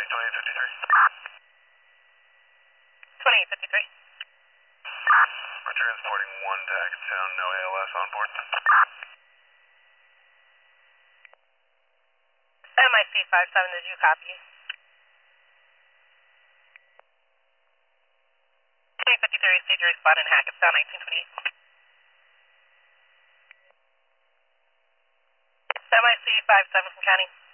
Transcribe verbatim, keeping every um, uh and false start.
twenty-eight fifty-three. twenty-eight fifty-three. We're transporting one to Hackettstown, no A L S on board. M I C five seven, did you copy? twenty-eight fifty-three, stage respond in Hackettstown, nineteen twenty-eight. M I C five seven from County.